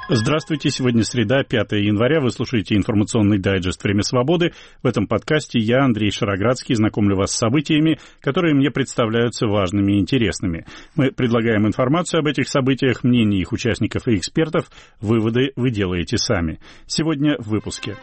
Здравствуйте, сегодня среда, 5 января, вы слушаете информационный дайджест «Время свободы». В этом подкасте я, Андрей Шароградский, знакомлю вас с событиями, которые мне представляются важными и интересными. Мы предлагаем информацию об этих событиях, мнения их участников и экспертов, выводы вы делаете сами. Сегодня в выпуске.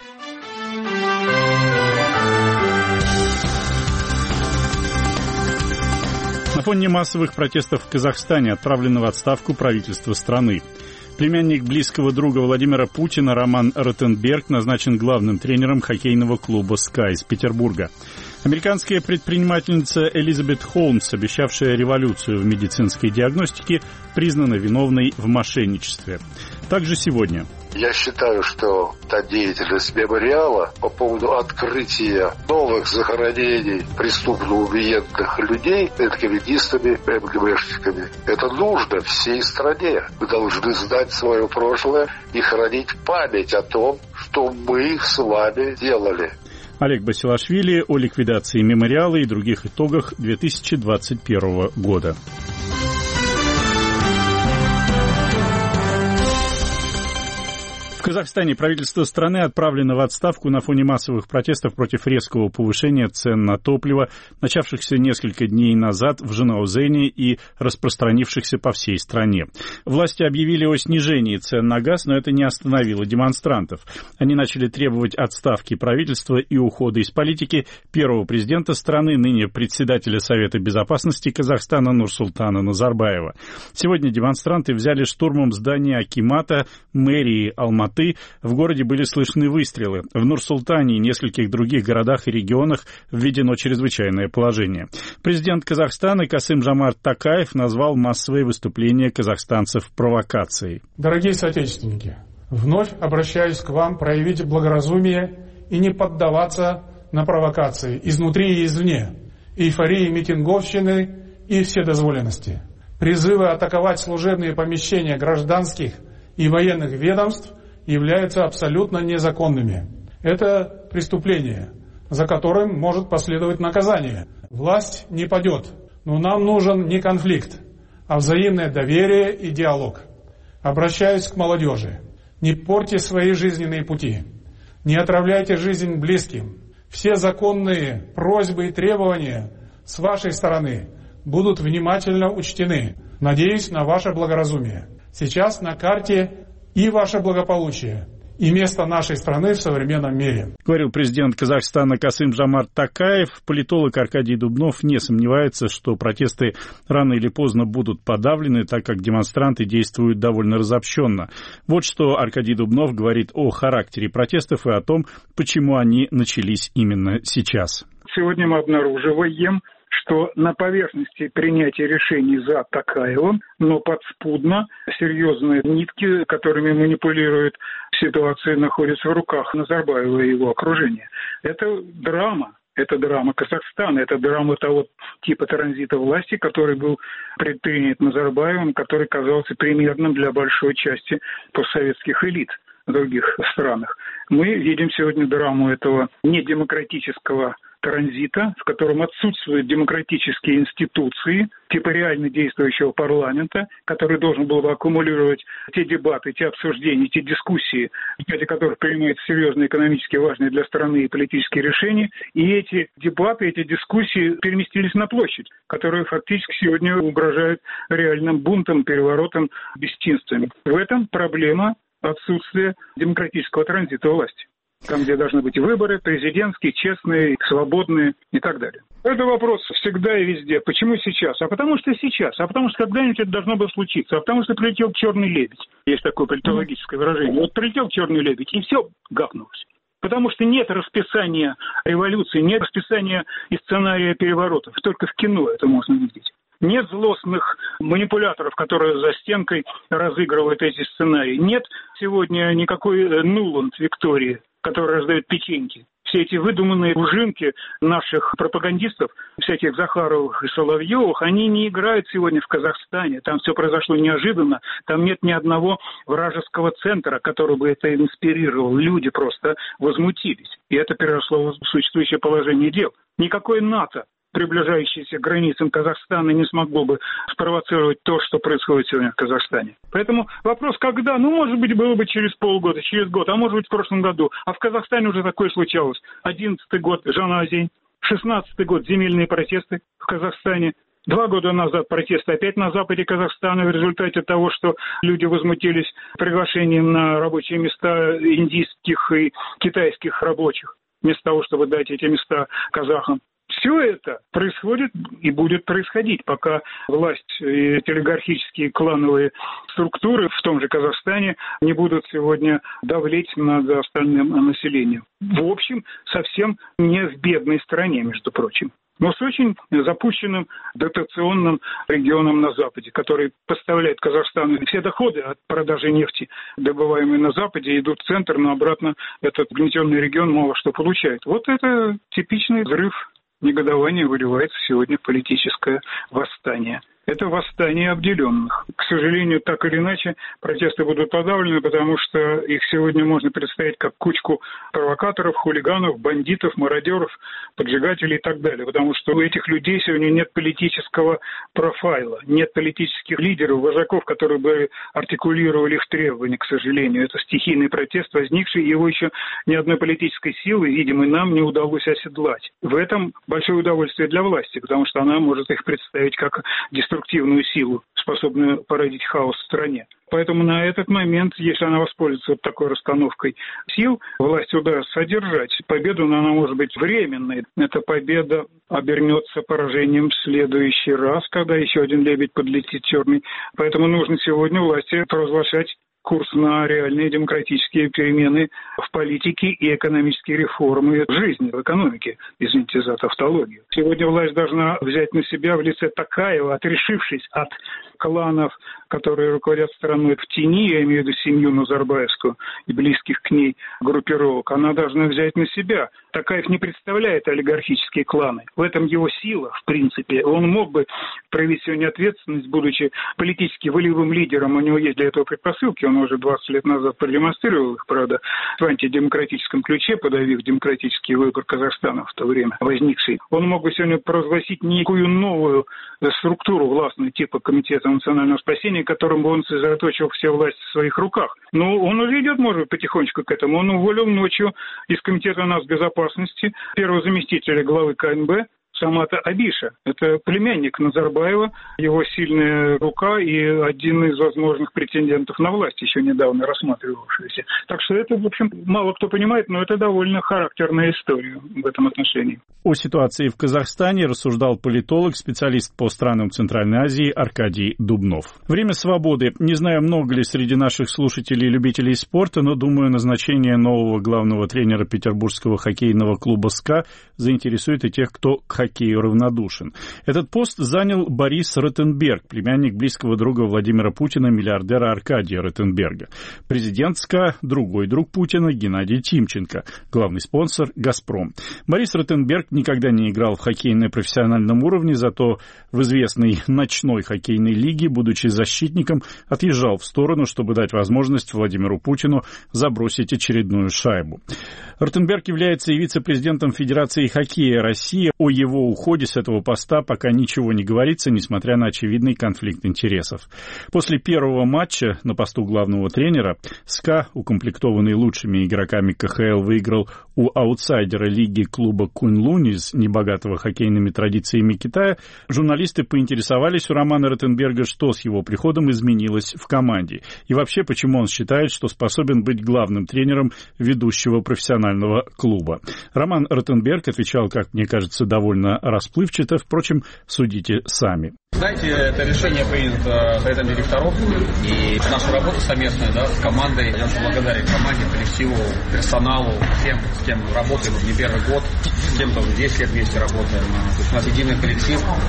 На фоне массовых протестов в Казахстане отправлено в отставку правительство страны. Племянник близкого друга Владимира Путина Роман Ротенберг назначен главным тренером хоккейного клуба «СКА» из Петербурга. Американская предпринимательница Элизабет Холмс, обещавшая революцию в медицинской диагностике, признана виновной в мошенничестве. Также сегодня. Я считаю, что та деятельность мемориала по поводу открытия новых захоронений преступно убиенных людей НКВДистами, МГБшниками, это нужно всей стране. Мы должны знать свое прошлое и хранить память о том, что мы с вами делали. Олег Басилашвили о ликвидации мемориала и других итогах 2021 года. В Казахстане правительство страны отправлено в отставку на фоне массовых протестов против резкого повышения цен на топливо, начавшихся несколько дней назад в Жанаозене и распространившихся по всей стране. Власти объявили о снижении цен на газ, но это не остановило демонстрантов. Они начали требовать отставки правительства и ухода из политики первого президента страны, ныне председателя Совета безопасности Казахстана Нурсултана Назарбаева. Сегодня демонстранты взяли штурмом здание акимата мэрии Алматы. В городе были слышны выстрелы. В Нур-Султане и нескольких других городах и регионах введено чрезвычайное положение. Президент Казахстана Касым-Жомарт Токаев назвал массовые выступления казахстанцев провокацией. Дорогие соотечественники, вновь обращаюсь к вам проявить благоразумие и не поддаваться на провокации изнутри и извне, эйфории митинговщины и вседозволенности. Призывы атаковать служебные помещения гражданских и военных ведомств являются абсолютно незаконными. Это преступление, за которым может последовать наказание. Власть не падет, но нам нужен не конфликт, а взаимное доверие и диалог. Обращаюсь к молодежи. Не портите свои жизненные пути, не отравляйте жизнь близким. Все законные просьбы и требования с вашей стороны будут внимательно учтены. Надеюсь на ваше благоразумие. Сейчас на карте и ваше благополучие, и место нашей страны в современном мире. Говорил президент Казахстана Касым-Жомарт Токаев. Политолог Аркадий Дубнов не сомневается, что протесты рано или поздно будут подавлены, так как демонстранты действуют довольно разобщенно. Вот что Аркадий Дубнов говорит о характере протестов и о том, почему они начались именно сейчас. Сегодня мы обнаруживаем, что на поверхности принятия решений за Токаевым, но подспудно серьезные нитки, которыми манипулируют ситуацией, находятся в руках Назарбаева и его окружения. Это драма. Это драма Казахстана, это драма того типа транзита власти, который был предпринят Назарбаевым, который казался примерным для большой части постсоветских элит в других странах. Мы видим сегодня драму этого недемократического транзита, в котором отсутствуют демократические институции, типа реально действующего парламента, который должен был бы аккумулировать те дебаты, те обсуждения, те дискуссии, в ходе которых принимаются серьезные экономически важные для страны и политические решения. И эти дебаты, эти дискуссии переместились на площадь, которая фактически сегодня угрожает реальным бунтом, переворотом, бесчинствами. В этом проблема отсутствия демократического транзита власти. Там, где должны быть выборы, президентские, честные, свободные и так далее. Это вопрос всегда и везде. Почему сейчас? А потому что сейчас. А потому что когда-нибудь это должно было случиться. А потому что прилетел черный лебедь. Есть такое политологическое выражение. Вот прилетел черный лебедь, и все гакнулось. Потому что нет расписания революции, нет расписания и сценария переворотов. Только в кино это можно видеть. Нет злостных манипуляторов, которые за стенкой разыгрывают эти сценарии. Нет сегодня никакой Нуланд Виктории, которая раздает печеньки. Все эти выдуманные ужинки наших пропагандистов, всяких Захаровых и Соловьевых, они не играют сегодня в Казахстане. Там все произошло неожиданно. Там нет ни одного вражеского центра, который бы это инспирировал. Люди просто возмутились. И это переросло в существующее положение дел. Никакой НАТО приближающееся к границам Казахстана, не смогло бы спровоцировать то, что происходит сегодня в Казахстане. Поэтому вопрос, когда? Может быть, было бы через полгода, через год, а может быть, в прошлом году. А в Казахстане уже такое случалось. 11-й год Жаназень, 16-й год земельные протесты в Казахстане. 2 года назад протесты опять на западе Казахстана в результате того, что люди возмутились приглашением на рабочие места индийских и китайских рабочих, вместо того, чтобы дать эти места казахам. Все это происходит и будет происходить, пока власть и эти олигархические клановые структуры в том же Казахстане не будут сегодня давлеть над остальным населением. В общем, совсем не в бедной стране, между прочим, но с очень запущенным дотационным регионом на Западе, который поставляет Казахстану все доходы от продажи нефти, добываемой на Западе, идут в центр, но обратно этот гнетенный регион мало что получает. Вот это типичный взрыв негодования выливается сегодня в политическое восстание. Это восстание обделенных. К сожалению, так или иначе, протесты будут подавлены, потому что их сегодня можно представить как кучку провокаторов, хулиганов, бандитов, мародеров, поджигателей и так далее. Потому что у этих людей сегодня нет политического профайла, нет политических лидеров, вожаков, которые бы артикулировали их требования, к сожалению. Это стихийный протест, возникший, его еще ни одной политической силы, видимо, нам не удалось оседлать. В этом большое удовольствие для власти, потому что она может их представить как деструктивную силу, способную породить хаос в стране. Поэтому на этот момент, если она воспользуется вот такой расстановкой сил, власти удастся одержать победу, но она может быть временной. Эта победа обернется поражением в следующий раз, когда еще один лебедь подлетит черный. Поэтому нужно сегодня власти провозглашать курс на реальные демократические перемены в политике и экономические реформы в жизни, в экономике. Извините за тавтологию. Сегодня власть должна взять на себя в лице Токаева, отрешившись от кланов, которые руководят страной в тени, я имею в виду семью Назарбаевскую и близких к ней группировок, она должна взять на себя. Токаев не представляет олигархические кланы. В этом его сила, в принципе. Он мог бы проявить сегодня ответственность, будучи политически волевым лидером. У него есть для этого предпосылки. Он уже 20 лет назад продемонстрировал их, правда, в антидемократическом ключе, подавив демократический выбор Казахстана в то время возникший. Он мог бы сегодня провозгласить некую новую структуру властную, типа Комитета национального спасения, которым бы он сосредоточил все власти в своих руках. Но он уже идет, может быть, потихонечку к этому. Он уволил ночью из Комитета нацбезопасности первого заместителя главы КНБ Самата Абиша. Это племянник Назарбаева, его сильная рука и один из возможных претендентов на власть, еще недавно рассматривавшийся. Так что это, в общем, мало кто понимает, но это довольно характерная история в этом отношении. О ситуации в Казахстане рассуждал политолог, специалист по странам Центральной Азии Аркадий Дубнов. Время свободы. Не знаю, много ли среди наших слушателей любителей спорта, но, думаю, назначение нового главного тренера петербургского хоккейного клуба «СКА» заинтересует и тех, кто к хоккею равнодушен. Этот пост занял Борис Ротенберг, племянник близкого друга Владимира Путина, миллиардера Аркадия Ротенберга. Президент СКА, другой друг Путина, Геннадий Тимченко, главный спонсор «Газпром». Борис Ротенберг никогда не играл в хоккей на профессиональном уровне, зато в известной ночной хоккейной лиге, будучи защитником, отъезжал в сторону, чтобы дать возможность Владимиру Путину забросить очередную шайбу. Ротенберг является и вице-президентом Федерации хоккея России. О его уходе с этого поста пока ничего не говорится, несмотря на очевидный конфликт интересов. После первого матча на посту главного тренера СКА, укомплектованный лучшими игроками КХЛ, выиграл у аутсайдера лиги клуба Куньлунь из небогатого хоккейными традициями Китая. Журналисты поинтересовались у Романа Ротенберга, что с его приходом изменилось в команде. И вообще, почему он считает, что способен быть главным тренером ведущего профессионального клуба. Роман Ротенберг отвечал, как мне кажется, довольно расплывчато. Впрочем, судите сами. Знаете, это решение принято советом директоров, и наша работа совместная, да, с командой. Я очень благодарен команде, коллективу, персоналу, всем, с кем работаем не первый год, с кем-то уже 10 лет вместе работаем. То есть у нас единый коллектив.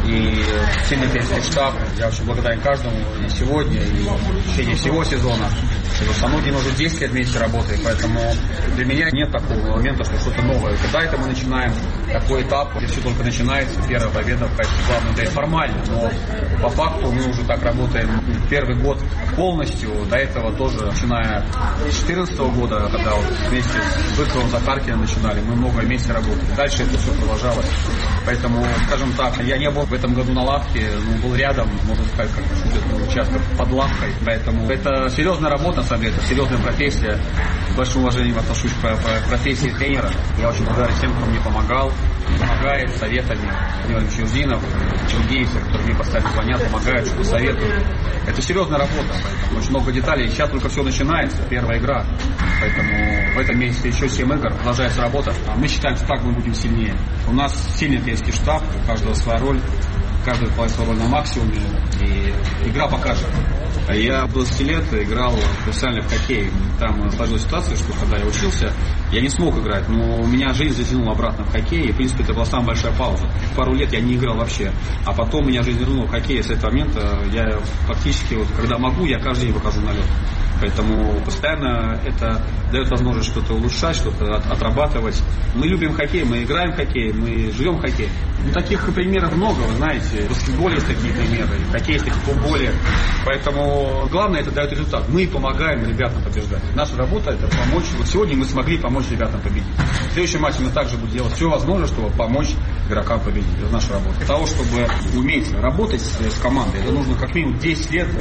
и сильный тренерский штаб. Я очень благодарен каждому и сегодня, и в течение всего сезона. Со многими уже 10 лет вместе работаем, поэтому для меня нет такого момента, что что-то новое. Когда это мы начинаем такой этап, где все только начинается, первая победа в качестве главного тренера формально, но по факту мы уже так работаем первый год полностью. До этого тоже, начиная с 2014 года, когда вот вместе с Быковым, Захаркиным начинали, мы много вместе работали. Дальше это все продолжалось. Поэтому, скажем так, я не был в этом году на лавке, но был рядом, можно сказать, как шутят, часто под лавкой. Поэтому это серьезная работа, на самом деле, это серьезная профессия. С большим уважением отношусь к профессии тренера. Я очень благодарен всем, кто мне помогает советами. Владимир Чурдинов, Чургеевцы, которые мне постоянно звонят, помогают, что-то советуют. Это серьезная работа, поэтому очень много деталей. Сейчас только все начинается, первая игра. Поэтому в этом месяце еще 7 игр, продолжается работа. А мы считаем, что так мы будем сильнее. У нас сильный тренерский штаб, у каждого своя роль. Каждый выполняет свою роль на максимуме, и игра покажет. Я был 10 лет, играл профессионально в хоккей. Там сложилась ситуация, что когда я учился, я не смог играть, но меня жизнь затянула обратно в хоккей, и, в принципе, это была самая большая пауза. Пару лет я не играл вообще, а потом меня жизнь вернула в хоккей, и с этого момента я фактически, вот, когда могу, я каждый день выхожу на лед. Поэтому постоянно это дает возможность что-то улучшать, что-то отрабатывать. Мы любим хоккей, мы играем в хоккей, мы живем в хоккее. Ну, таких примеров много, вы знаете. В баскетболе есть такие примеры, в хоккее есть такие, в футболе. Поэтому главное, это дает результат. Мы помогаем ребятам побеждать. Наша работа – это помочь. Вот сегодня мы смогли помочь ребятам победить. В следующем матче мы также будем делать все возможное, чтобы помочь игрокам победить. Это наша работа. Для того, чтобы уметь работать с командой, это нужно как минимум 10 лет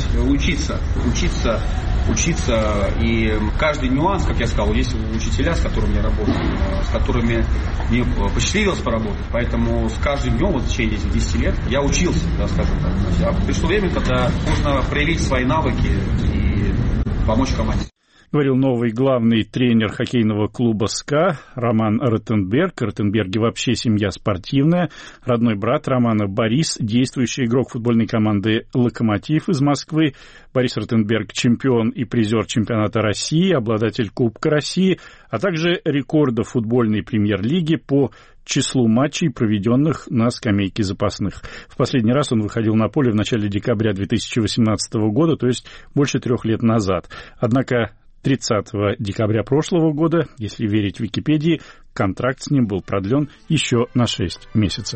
учиться, и каждый нюанс, как я сказал, есть учителя, с которыми я работаю, с которыми мне посчастливилось поработать, поэтому с каждым днем, вот в течение этих 10 лет, я учился, да, скажем так. А пришло время, когда нужно проявить свои навыки и помочь команде. Говорил новый главный тренер хоккейного клуба «СКА» Роман Ротенберг. Ротенберги вообще семья спортивная. Родной брат Романа Борис, действующий игрок футбольной команды «Локомотив» из Москвы. Борис Ротенберг – чемпион и призер чемпионата России, обладатель Кубка России, а также рекорда футбольной премьер-лиги по числу матчей, проведенных на скамейке запасных. В последний раз он выходил на поле в начале декабря 2018 года, то есть больше 3 лет назад. Однако 30 декабря прошлого года, если верить Википедии, контракт с ним был продлен еще на 6 месяцев.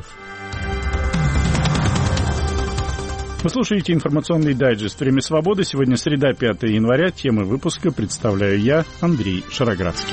Вы слушаете информационный дайджест «Время свободы». Сегодня среда, 5 января. Темы выпуска представляю я, Андрей Шароградский.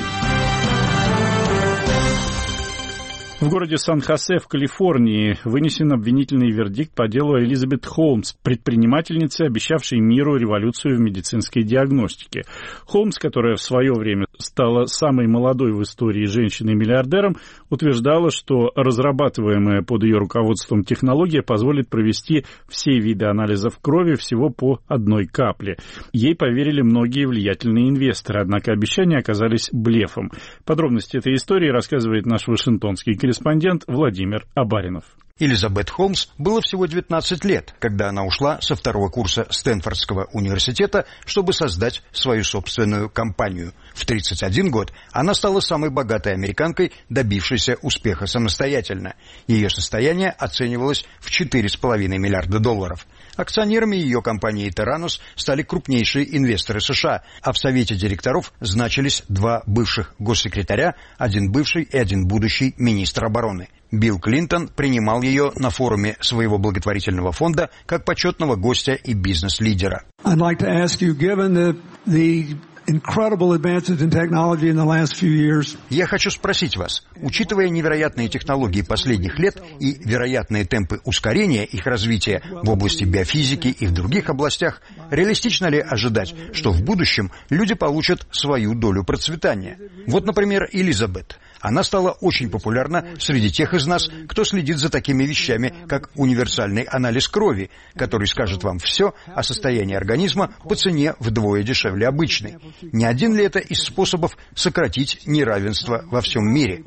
В городе Сан-Хосе в Калифорнии вынесен обвинительный вердикт по делу Элизабет Холмс, предпринимательницы, обещавшей миру революцию в медицинской диагностике. Холмс, которая в свое время стала самой молодой в истории женщиной-миллиардером, утверждала, что разрабатываемая под ее руководством технология позволит провести все виды анализов крови всего по 1 капле. Ей поверили многие влиятельные инвесторы, однако обещания оказались блефом. Подробности этой истории рассказывает наш вашингтонский корреспондент Владимир Абаринов. Элизабет Холмс было всего 19 лет, когда она ушла со 2-го курса Стэнфордского университета, чтобы создать свою собственную компанию. В 31 год она стала самой богатой американкой, добившейся успеха самостоятельно. Ее состояние оценивалось в $4,5 миллиарда. Акционерами ее компании Terranos стали крупнейшие инвесторы США, а в совете директоров значились 2 бывших госсекретаря, 1 бывший и 1 будущий министр обороны. Билл Клинтон принимал ее на форуме своего благотворительного фонда как почетного гостя и бизнес-лидера. Я хочу спросить вас, учитывая невероятные технологии последних лет и вероятные темпы ускорения их развития в области биофизики и в других областях, реалистично ли ожидать, что в будущем люди получат свою долю процветания? Вот, например, Элизабет. Она стала очень популярна среди тех из нас, кто следит за такими вещами, как универсальный анализ крови, который скажет вам все о состоянии организма по цене вдвое дешевле обычной. Не один ли это из способов сократить неравенство во всем мире?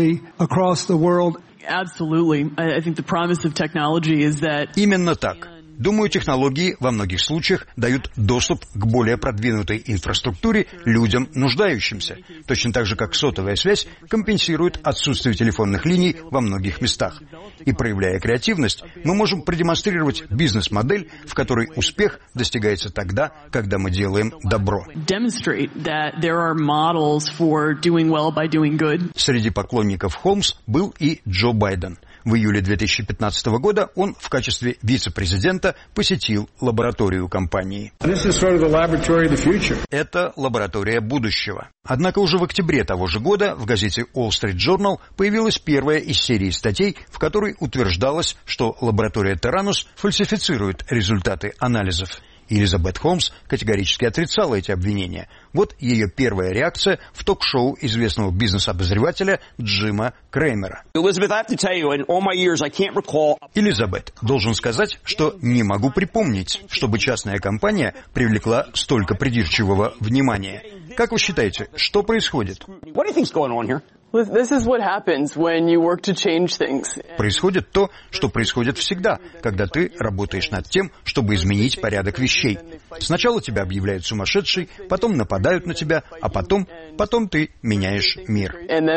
Именно так. Думаю, технологии во многих случаях дают доступ к более продвинутой инфраструктуре людям, нуждающимся, точно так же, как сотовая связь компенсирует отсутствие телефонных линий во многих местах. И проявляя креативность, мы можем продемонстрировать бизнес-модель, в которой успех достигается тогда, когда мы делаем добро. Среди поклонников Холмс был и Джо Байден. В июле 2015 года он в качестве вице-президента посетил лабораторию компании. Это лаборатория будущего. Однако уже в октябре того же года в газете Wall Street Journal появилась первая из серии статей, в которой утверждалось, что лаборатория Теранус фальсифицирует результаты анализов. Элизабет Холмс категорически отрицала эти обвинения. Вот ее первая реакция в ток-шоу известного бизнес-обозревателя Джима Креймера. Элизабет, должен сказать, что не могу припомнить, чтобы частная компания привлекла столько придирчивого внимания. Как вы считаете, что происходит? Происходит то, что происходит всегда, когда ты работаешь над тем, чтобы изменить порядок вещей. Сначала тебя объявляют сумасшедшей, потом нападают на тебя, а потом ты меняешь мир.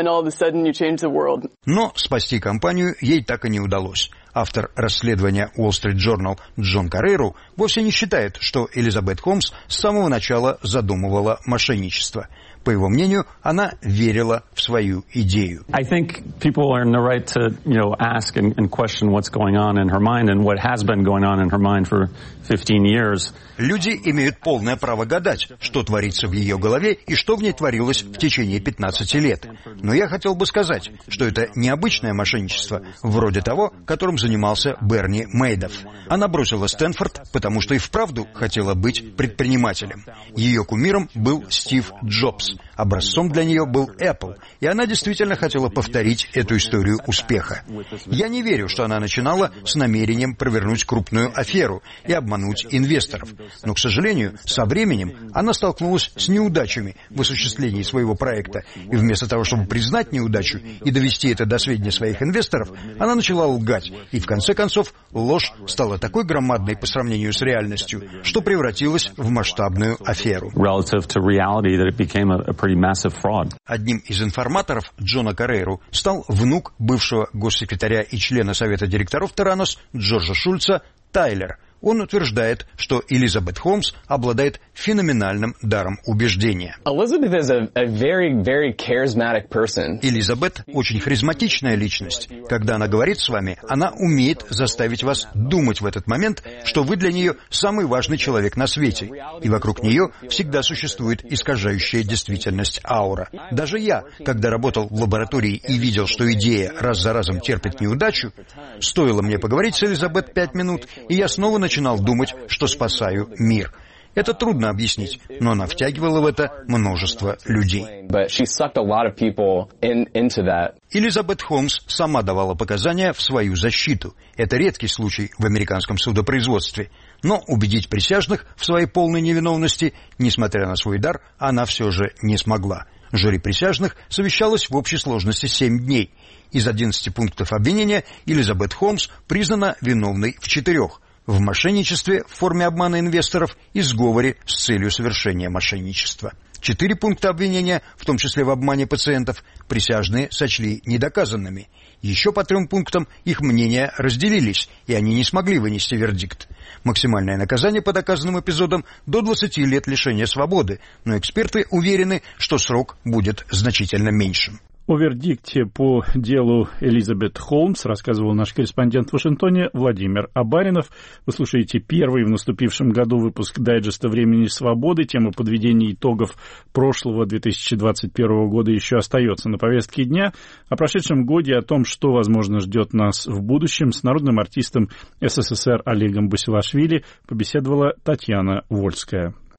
Но спасти компанию ей так и не удалось. Автор расследования Wall Street Journal Джон Карреру вовсе не считает, что Элизабет Холмс с самого начала задумывала мошенничество. По его мнению, она верила в свою идею. Люди имеют полное право гадать, что творится в ее голове и что в ней творилось в течение 15 лет. Но я хотел бы сказать, что это необычное мошенничество, вроде того, которым занимался Берни Мейдофф. Она бросила Стэнфорд, потому что и вправду хотела быть предпринимателем. Ее кумиром был Стив Джобс. Образцом для нее был Apple, и она действительно хотела повторить эту историю успеха. Я не верю, что она начинала с намерением провернуть крупную аферу и обмануть инвесторов. Но, к сожалению, со временем она столкнулась с неудачами в осуществлении своего проекта, и вместо того, чтобы признать неудачу и довести это до сведения своих инвесторов, она начала лгать, и в конце концов ложь стала такой громадной по сравнению с реальностью, что превратилась в масштабную аферу. Одним из информаторов Джона Карреру стал внук бывшего госсекретаря и члена Совета директоров Теранус Джорджа Шульца Тайлер. Он утверждает, что Элизабет Холмс обладает феноменальным даром убеждения. Элизабет очень харизматичная личность. Когда она говорит с вами, она умеет заставить вас думать в этот момент, что вы для нее самый важный человек на свете. И вокруг нее всегда существует искажающая действительность аура. Даже я, когда работал в лаборатории и видел, что идея раз за разом терпит неудачу, стоило мне поговорить с Элизабет 5 минут, и я снова начинал думать, что спасаю мир. Это трудно объяснить, но она втягивала в это множество людей. Элизабет Холмс сама давала показания в свою защиту. Это редкий случай в американском судопроизводстве. Но убедить присяжных в своей полной невиновности, несмотря на свой дар, она все же не смогла. Жюри присяжных совещалось в общей сложности 7 дней. Из 11 пунктов обвинения Элизабет Холмс признана виновной в 4. В мошенничестве в форме обмана инвесторов и сговоре с целью совершения мошенничества. 4 пункта обвинения, в том числе в обмане пациентов, присяжные сочли недоказанными. Еще по 3 пунктам их мнения разделились, и они не смогли вынести вердикт. Максимальное наказание по доказанным эпизодам до 20 лет лишения свободы, но эксперты уверены, что срок будет значительно меньшим. О вердикте по делу Элизабет Холмс рассказывал наш корреспондент в Вашингтоне Владимир Абаринов. Вы слушаете первый в наступившем году выпуск дайджеста «Времени свободы». Тема подведения итогов прошлого 2021 года еще остается на повестке дня. О прошедшем годе и о том, что, возможно, ждет нас в будущем, с народным артистом СССР Олегом Басилашвили побеседовала Татьяна Вольская.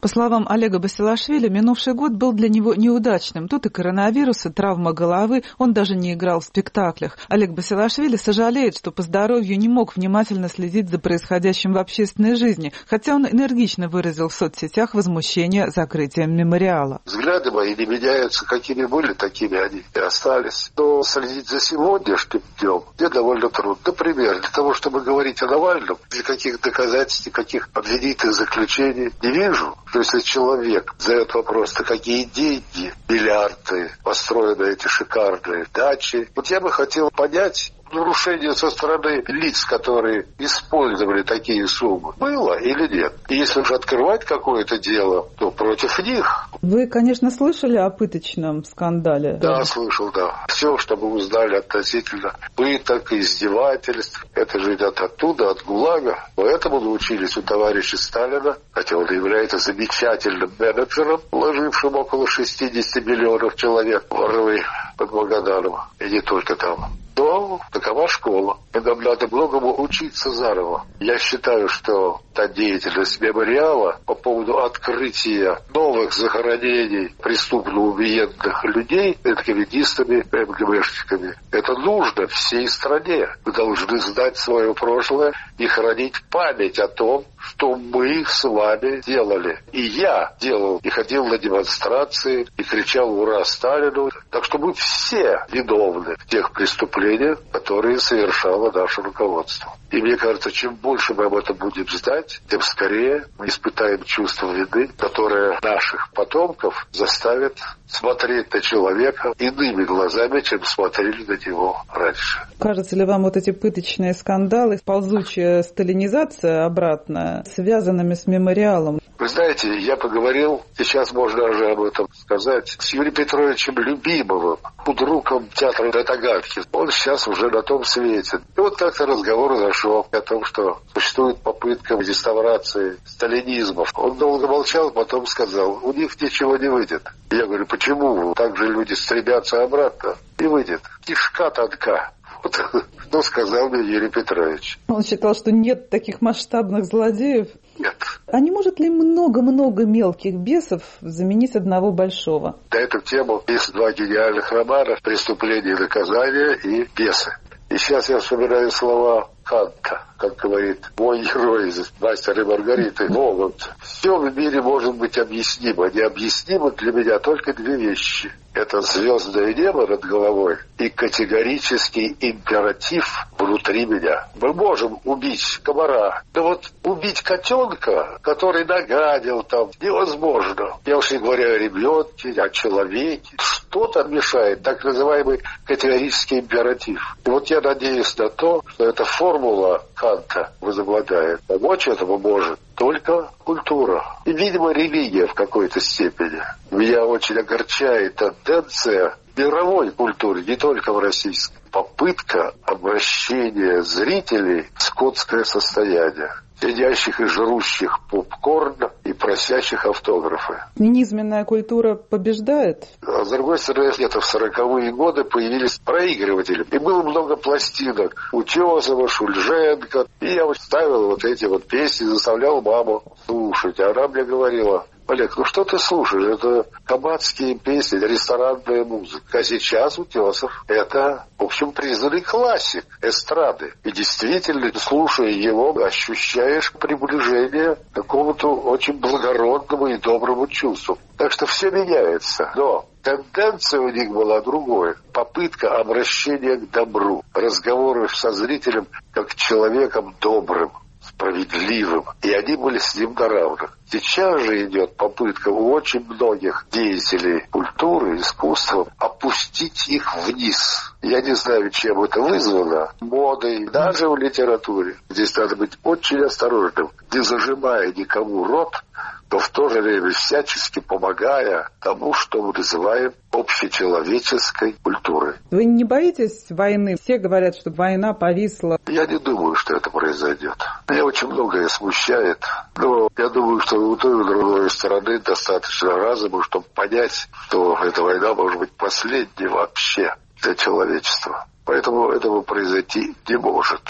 По словам Олега Басилашвили, минувший год был для него неудачным. Тут и коронавирус, и травма головы, он даже не играл в спектаклях. Олег Басилашвили сожалеет, что по здоровью не мог внимательно следить за происходящим в общественной жизни, хотя он энергично выразил в соцсетях возмущение закрытием мемориала. Взгляды мои не меняются, какими были, такими они и остались. Но следить за сегодняшним днем мне довольно трудно. Например, для того, чтобы говорить о Навальном, для каких доказательств, каких обвинительных заключений не вижу. То есть, если человек задает вопрос, на какие деньги, миллиарды построены эти шикарные дачи, вот я бы хотел понять, нарушение со стороны лиц, которые использовали такие суммы, было или нет? И если уж открывать какое-то дело, то против них. Вы, конечно, слышали о пыточном скандале? Да, слышал, да. Все, что мы узнали относительно пыток, издевательств, это же идет оттуда, от ГУЛАГа. Поэтому научились у товарища Сталина, хотя он является замечательным менеджером, вложившим около 60 миллионов человек в рвы под Магаданом, и не только там. Но такова школа. И нам надо многому учиться заново. Я считаю, что та деятельность мемориала по поводу открытия новых захоронений преступно убиенных людей НКВДистами, МГБшниками, это нужно всей стране. Мы должны знать свое прошлое и хранить память о том, что мы с вами делали. И я делал, и ходил на демонстрации, и кричал «Ура Сталину!». Так что мы все виновны в тех преступлениях, которые совершало наше руководство. И мне кажется, чем больше мы об этом будем знать, тем скорее мы испытаем чувство вины, которое наших потомков заставит смотреть на человека иными глазами, чем смотрели на него раньше. Кажется ли вам вот эти пыточные скандалы, ползучая сталинизация обратная, связанными с мемориалом? Вы знаете, я поговорил, сейчас можно уже об этом сказать, с Юрием Петровичем Любимовым, худруком театра на Таганке. Он сейчас уже на том свете. И вот как-то разговор зашел о том, что существует попытка реставрации сталинизма. Он долго молчал, потом сказал, у них ничего не выйдет. Я говорю, почему? Так же люди стремятся обратно. И выйдет. Кишка тонка. Вот что сказал мне Юрий Петрович. Он считал, что нет таких масштабных злодеев? Нет. А не может ли много-много мелких бесов заменить одного большого? На эту тему есть два гениальных романа «Преступление и наказание» и «Бесы». И сейчас я вспоминаю слова Канта, как говорит мой герой из «Мастера и Маргариты». Могут. Все в мире может быть объяснимо. Необъяснимо для меня только две вещи. Это звездное небо над головой и категорический императив внутри меня. Мы можем убить комара, но вот убить котенка, который нагадил там, невозможно. Я уж не говорю о ребенке, о человеке. Что-то мешает, так называемый категорический императив. И вот я надеюсь на то, что эта формула Канта возобладает. Помочь этому может только культура. И, видимо, религия в какой-то степени. Меня очень огорчает тенденция мировой культуры, не только в российской. Попытка обращения зрителей в скотское состояние. Сидящих и жрущих попкорн и просящих автографы. Низменная культура побеждает? А с другой стороны, где-то в 40-е годы появились проигрыватели. И было много пластинок. Утесова, Шульженко. И я вот ставил вот эти вот песни, заставлял маму слушать. А она мне говорила: Олег, ну что ты слушаешь? Это кабацкие песни, ресторанная музыка. А сейчас Утесов — это, в общем, признанный классик эстрады. И действительно, слушая его, ощущаешь приближение к какому-то очень благородному и доброму чувству. Так что все меняется. Но тенденция у них была другой. Попытка обращения к добру. Разговоры со зрителем как человеком добрым, справедливым. И они были с ним на равных. Сейчас же идет попытка у очень многих деятелей культуры, искусства опустить их вниз. Я не знаю, чем это вызвано. Модой, даже в литературе. Здесь надо быть очень осторожным, не зажимая никому рот, но в то же время всячески помогая тому, что мы называем общечеловеческой культурой. Вы не боитесь войны? Все говорят, что война повисла. Я не думаю, что это произойдет. Меня очень многое смущает. Но я думаю, что у той и другой стороны достаточно разума, чтобы понять, что эта война может быть последней вообще для человечества. Поэтому этого произойти не может.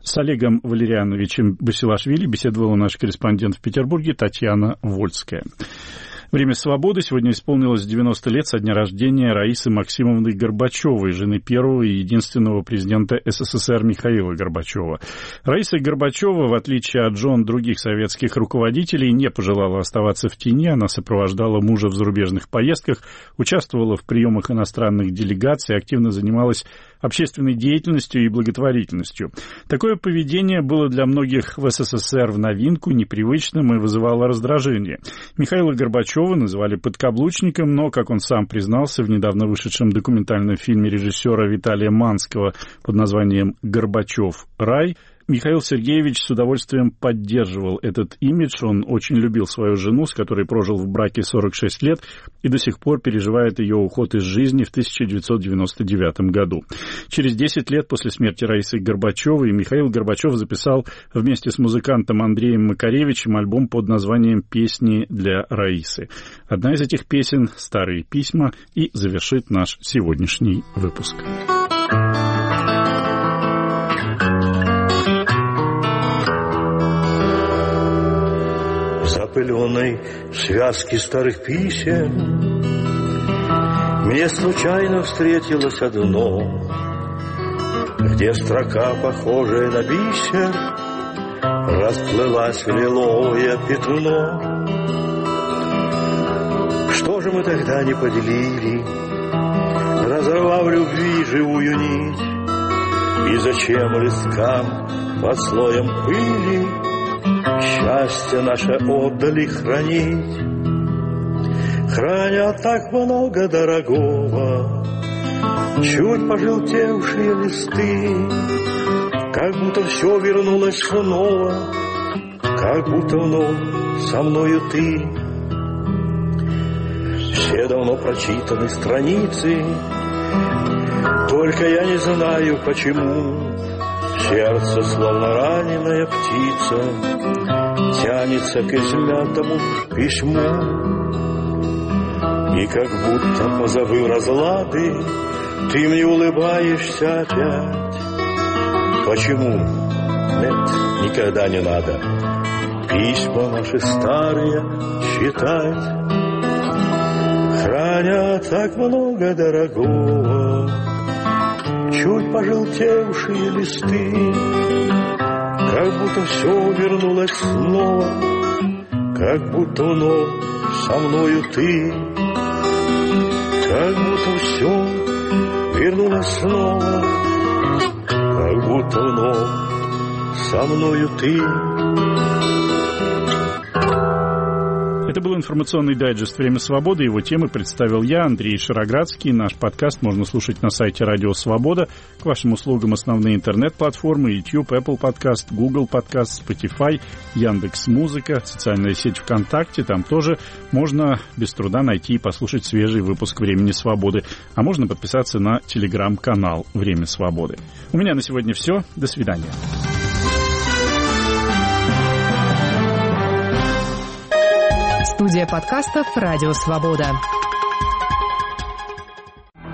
С Олегом Валерьяновичем Басилашвили беседовала наш корреспондент в Петербурге Татьяна Вольская. Время свободы. Сегодня исполнилось 90 лет со дня рождения Раисы Максимовны Горбачевой, жены первого и единственного президента СССР Михаила Горбачева. Раиса Горбачева, в отличие от жен других советских руководителей, не пожелала оставаться в тени. Она сопровождала мужа в зарубежных поездках, участвовала в приемах иностранных делегаций, активно занималась общественной деятельностью и благотворительностью. Такое поведение было для многих в СССР в новинку, непривычным и вызывало раздражение. Михаила Горбачева называли подкаблучником, но, как он сам признался в недавно вышедшем документальном фильме режиссера Виталия Манского под названием «Горбачев. Рай», Михаил Сергеевич с удовольствием поддерживал этот имидж. Он очень любил свою жену, с которой прожил в браке 46 лет, и до сих пор переживает ее уход из жизни в 1999 году. Через 10 лет после смерти Раисы Горбачевой Михаил Горбачев записал вместе с музыкантом Андреем Макаревичем альбом под названием «Песни для Раисы». Одна из этих песен «Старые письма» и завершит наш сегодняшний выпуск. Запыленной связки старых писем мне случайно встретилось одно, где строка, похожая на бисер, расплылась в лиловое пятно. Что же мы тогда не поделили, разорвав любви живую нить? И зачем листкам под слоем пыли счастье наше отдали хранить? Храня так много дорогого, чуть пожелтевшие листы, как будто все вернулось снова, как будто вновь со мною ты. Все давно прочитаны страницы, только я не знаю почему. Сердце, словно раненая птица, тянется к измятому письму. И как будто, позабыв разлады, ты мне улыбаешься опять. Почему? Нет, никогда не надо письма наши старые читать. Храня так много дорогого, чуть пожелтевшие листы, как будто все вернулось снова, как будто вновь со мною ты. Как будто все вернулось снова, как будто вновь со мною ты. Это был информационный дайджест «Время свободы». Его темы представил я, Андрей Шароградский. Наш подкаст можно слушать на сайте Радио Свобода. К вашим услугам основные интернет-платформы: YouTube, Apple Podcast, Google Podcast, Spotify, Яндекс.Музыка, социальная сеть ВКонтакте. Там тоже можно без труда найти и послушать свежий выпуск «Времени свободы». А можно подписаться на телеграм-канал «Время свободы». У меня на сегодня все. До свидания. Студия подкастов «Радио Свобода».